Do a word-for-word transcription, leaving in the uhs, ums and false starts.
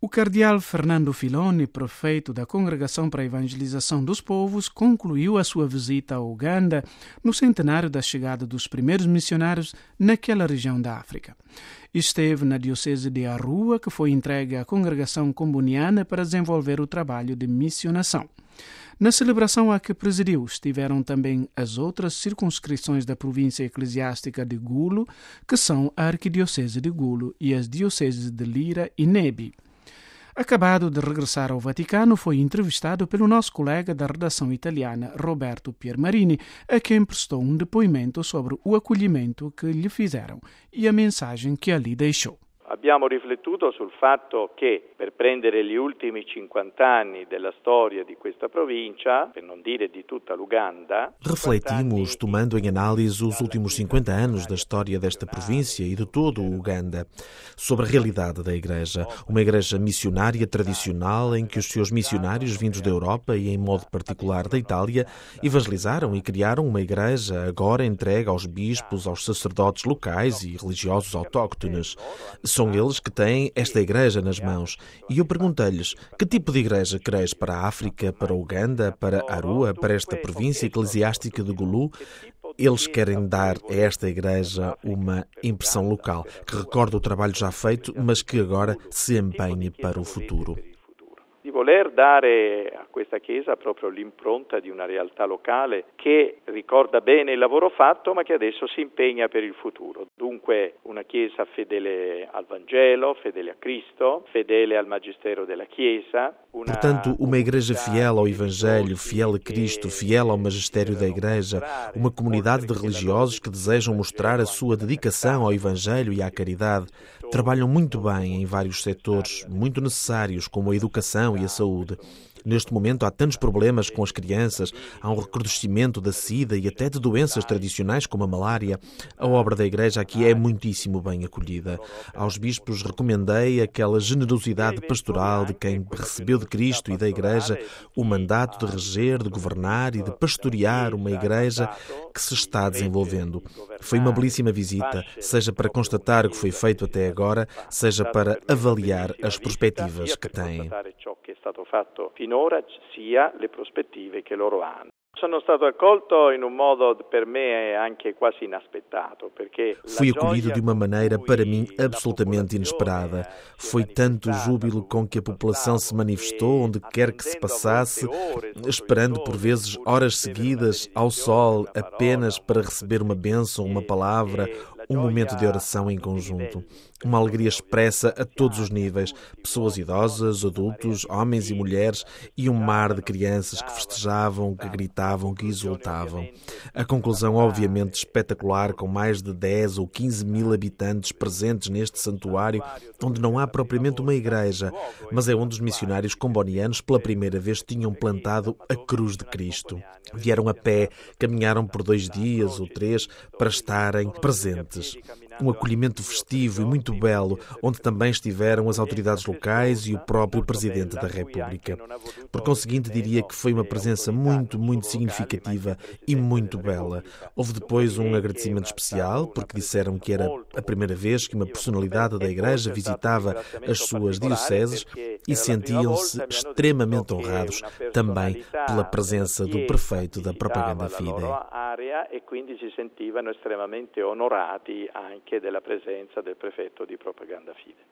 O cardeal Fernando Filoni, prefeito da Congregação para a Evangelização dos Povos, concluiu a sua visita a Uganda no centenário da chegada dos primeiros missionários naquela região da África. Esteve na diocese de Arua, que foi entregue à Congregação Comboniana para desenvolver o trabalho de missionação. Na celebração a que presidiu estiveram também as outras circunscrições da província eclesiástica de Gulu, que são a Arquidiocese de Gulu e as dioceses de Lira e Nebi. Acabado de regressar ao Vaticano, foi entrevistado pelo nosso colega da redação italiana, Roberto Piermarini, a quem prestou um depoimento sobre o acolhimento que lhe fizeram e a mensagem que ali deixou. Abbiamo riflettuto sul fatto che per prendere gli ultimi cinquanta anni della storia di questa provincia, per non dire di tutta l'Uganda... Refletimos, tomando em análise os últimos cinquenta anos da história desta província e de todo o Uganda, sobre a realidade da Igreja. Uma Igreja missionária tradicional em que os seus missionários vindos da Europa e em modo particular da Itália evangelizaram e criaram uma Igreja agora entregue aos bispos, aos sacerdotes locais e religiosos autóctones. São eles que têm esta igreja nas mãos. E eu perguntei-lhes, que tipo de igreja quereis para a África, para Uganda, para Arua, para esta província eclesiástica de Gulu? Eles querem dar a esta igreja uma impressão local, que recorda o trabalho já feito, mas que agora se empenhe para o futuro. Di voler dare a questa Chiesa proprio l'impronta di una realtà locale che ricorda bene il lavoro fatto ma che adesso si impegna per il futuro. Dunque una Chiesa fedele al Vangelo, fedele a Cristo, fedele al Magistero della Chiesa. Una... Portanto, uma igreja fiel ao Evangelho, fiel a Cristo, fiel ao Magistério da Igreja, uma comunidade de religiosos que desejam mostrar a sua dedicação ao Evangelho e à caridade. Trabalham muito bem em vários setores, muito necessários, como a educação e a saúde. Neste momento há tantos problemas com as crianças, há um recrudescimento da sida e até de doenças tradicionais como a malária. A obra da Igreja aqui é muitíssimo bem acolhida. Aos bispos recomendei aquela generosidade pastoral de quem recebeu de Cristo e da Igreja o mandato de reger, de governar e de pastorear uma Igreja que se está desenvolvendo. Foi uma belíssima visita, seja para constatar o que foi feito até agora, seja para avaliar as perspectivas que têm. Finora sia le prospettive che loro hanno. Sono stato accolto in un modo per me anche quasi inaspettato, perché fui acolhido de uma maneira para mim absolutamente inesperada. Foi tanto o júbilo com que a população se manifestou onde quer que se passasse, esperando por vezes horas seguidas ao sol apenas para receber uma bênção, uma palavra, um momento de oração em conjunto. Uma alegria expressa a todos os níveis, pessoas idosas, adultos, homens e mulheres, e um mar de crianças que festejavam, que gritavam, que exultavam. A conclusão, obviamente, espetacular, com mais de dez ou quinze mil habitantes presentes neste santuário, onde não há propriamente uma igreja, mas é onde os missionários combonianos pela primeira vez tinham plantado a cruz de Cristo. Vieram a pé, caminharam por dois dias ou três para estarem presentes. Um acolhimento festivo e muito belo, onde também estiveram as autoridades locais e o próprio Presidente da República. Por conseguinte, diria que foi uma presença muito, muito significativa e muito bela. Houve depois um agradecimento especial, porque disseram que era a primeira vez que uma personalidade da Igreja visitava as suas dioceses e sentiam-se extremamente honrados também pela presença do prefeito da Propaganda Fide. E quindi si sentivano estremamente onorati anche della presenza del prefetto di Propaganda Fide.